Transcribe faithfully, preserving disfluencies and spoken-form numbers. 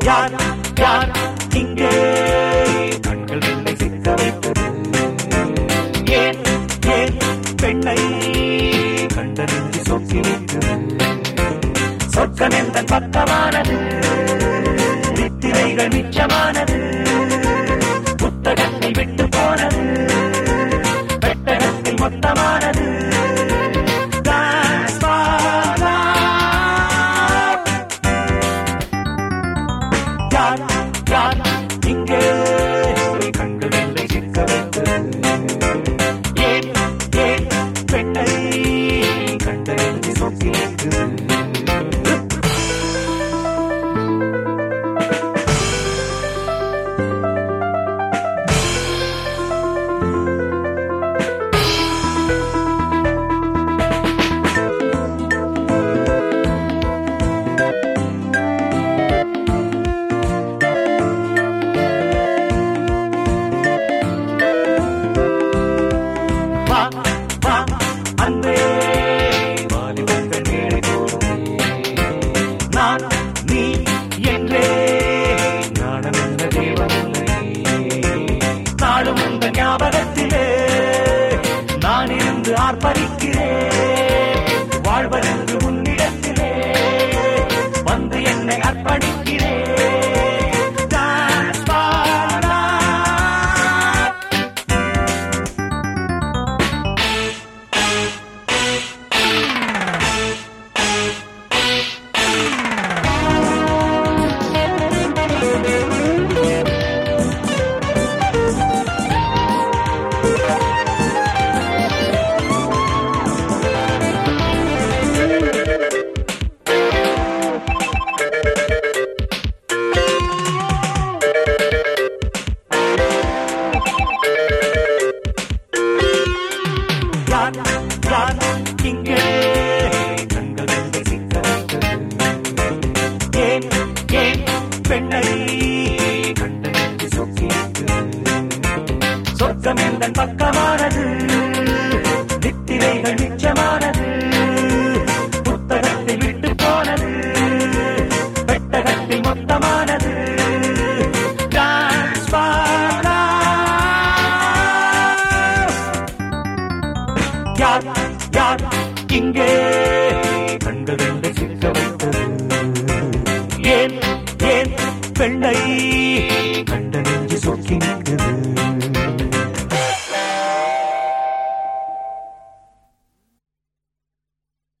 யார் யார் இங்கே கண்கள் என்னை சிக்க வைத்தது? ஏன் ஏன் பெண்ணை கண்ட நெஞ்சு சொக்கி வைத்தது? சொர்க்கம் எந்த பக்கமானது, நித்திரைகள் மிச்சமானது, புத்தகத்தை விட்டு போனது, பெட்டகத்தில் மொத்தமானது. யார் யார் இங்கே கண்கள் என்னை சிக்க வைத்தது? ஏன் ஏன் பெண்ணை கண்ட நெஞ்சு சொக்கி வைத்தது? நான் நீ என்றே நாடமென்ற தேவனில்லை, நாடும் உந்த ஞாபகத்திலே நான் இருந்து ஆர்ப்பரிக்கிறேன். வாழ்வதென்று உன்னிடத்திலே வந்து என்னை அர்ப்பணிக்கிறேன். யார் இங்கே கண்கள் என்னை சிக்க வைத்தது? ஏன் ஏன் பெண்ணை கண்ட நெஞ்சு சொக்கி வைத்தது? சொர்க்கம் எந்த பக்கமானது, நித்திரைகள் மிச்சமானது, புத்தகத்தில் விட்டு போனது, பெட்டகத்தில் மொத்தமானது. யார் யார் இங்கே கண்கள் என்னை சிக்க வைத்தது? ஏன் ஏன் பெண்ணை